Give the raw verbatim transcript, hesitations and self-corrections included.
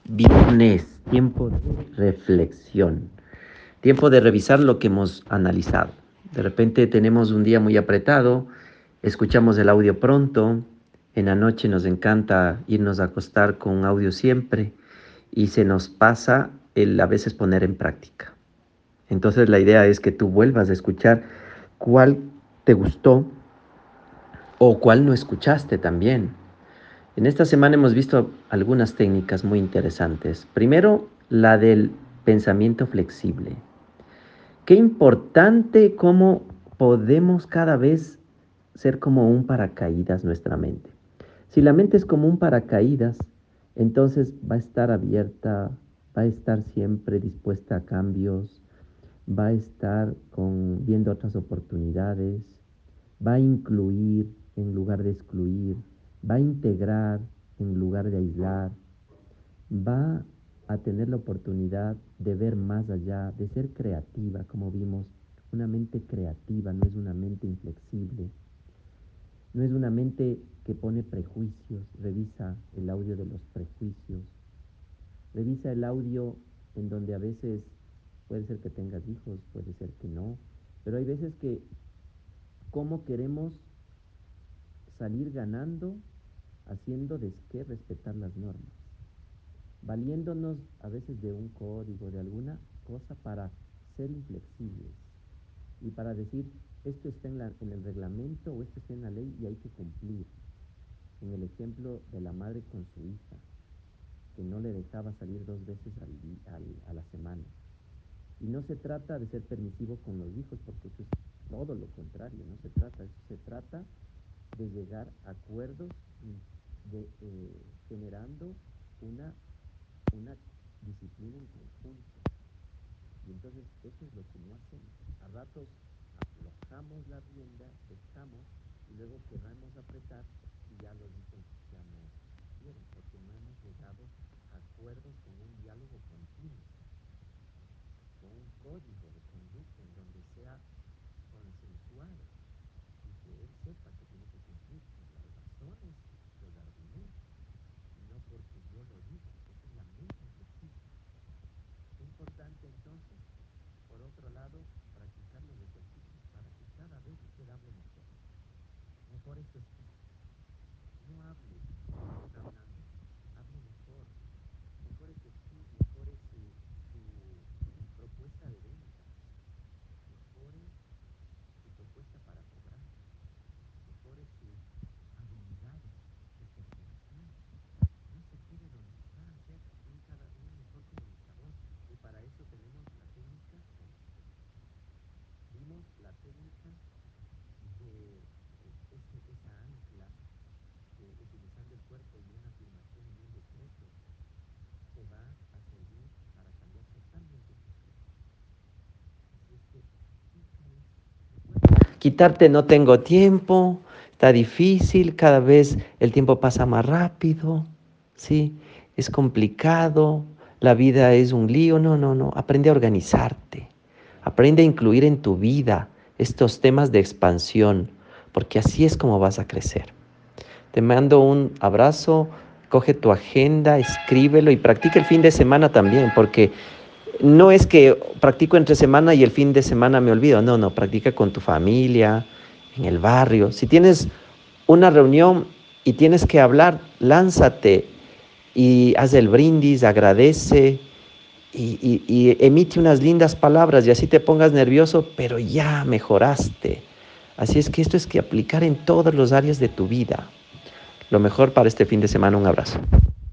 Viernes, tiempo de reflexión, tiempo de revisar lo que hemos analizado. De repente tenemos un día muy apretado, escuchamos el audio pronto, en la noche nos encanta irnos a acostar con un audio siempre y se nos pasa el a veces poner en práctica. Entonces la idea es que tú vuelvas a escuchar cuál te gustó o cuál no escuchaste también. En esta semana hemos visto algunas técnicas muy interesantes. Primero, la del pensamiento flexible. Qué importante cómo podemos cada vez ser como un paracaídas nuestra mente. Si la mente es como un paracaídas, entonces va a estar abierta, va a estar siempre dispuesta a cambios, va a estar con, viendo otras oportunidades, va a incluir en lugar de excluir, va a integrar en lugar de aislar, va a tener la oportunidad de ver más allá, de ser creativa, como vimos. Una mente creativa no es una mente inflexible, no es una mente que pone prejuicios. Revisa el audio de los prejuicios, revisa el audio en donde a veces puede ser que tengas hijos, puede ser que no, pero hay veces que cómo queremos salir ganando haciendo de que respetar las normas, valiéndonos a veces de un código, de alguna cosa para ser inflexibles y para decir esto está en, la, en el reglamento o esto está en la ley y hay que cumplir. En el ejemplo de la madre con su hija, que no le dejaba salir dos veces al, al, a la semana. Y no se trata de ser permisivo con los hijos, porque eso es todo lo contrario, no se trata, eso se trata de llegar a acuerdos, de, eh, generando una, una disciplina en conjunto. Y entonces eso es lo que no hacemos. A ratos aflojamos la rienda, dejamos y luego querramos apretar y ya los hijos ya no quieren, porque no hemos llegado a acuerdos con un diálogo continuo, con un código de conducta en donde sea consensuado y que él sepa que tiene que cumplir con las razones, los argumentos, y no porque yo lo diga. Esa es la mente flexible. Es importante entonces, por otro lado, practicar los ejercicios para que cada vez usted hable mejor. Mejor es su estilo. No hable hablando, hable mejor. Mejor es su estilo, mejor es su, su propuesta de venta, mejor es su propuesta para cobrar, mejor es sus habilidades de persuasión. No se quede donde está, sea un, cada, un mejor comunicador. Y para eso tenemos la técnica, bueno, vimos la técnica de ese, esa ancla que utilizando el cuerpo y una afirmación y un decreto te va a servir para cambiar totalmente tu ser. Así es que practica eso. Quitarte no tengo tiempo, está difícil, cada vez el tiempo pasa más rápido, ¿sí? Es complicado, la vida es un lío. No, no, no, aprende a organizarte, aprende a incluir en tu vida estos temas de expansión, porque así es como vas a crecer. Te mando un abrazo, coge tu agenda, escríbelo y practica el fin de semana también, porque no es que practico entre semana y el fin de semana me olvido. No, no, practica con tu familia, en el barrio. Si tienes una reunión y tienes que hablar, lánzate y haz el brindis, agradece y, y, y emite unas lindas palabras y así te pongas nervioso, pero ya mejoraste. Así es que esto es que aplicar en todas las áreas de tu vida. Lo mejor para este fin de semana. Un abrazo.